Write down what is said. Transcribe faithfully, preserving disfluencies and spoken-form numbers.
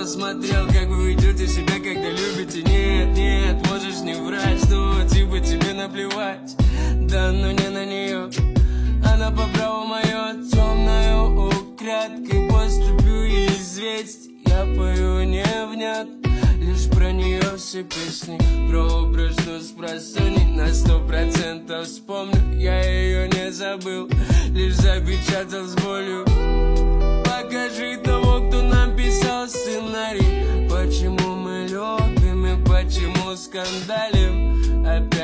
смотрел, как вы ведете себя, когда любите. Нет, нет, можешь не врать, что типа тебе наплевать. Да, но не на нее, она по праву мое темную. Украдкой поступю и известь. Я пою невнятно, лишь про нее все песни. Про образ, что спросонья на сто процентов вспомню. Я ее не забыл, лишь запечатал с болью. Покажи того, кто нам писал сценарий. Почему мы любим и почему скандалим опять.